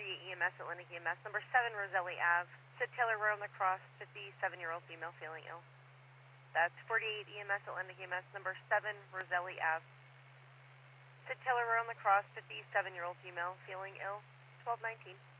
48 EMS, Atlantic EMS, number 7 Roselli Ave. Sid Taylor Road on the cross, 57-year-old female feeling ill. That's 48 EMS, Atlantic EMS, number 7 Roselli Ave. Sid Taylor Road on the cross, 57-year-old female feeling ill, 1219.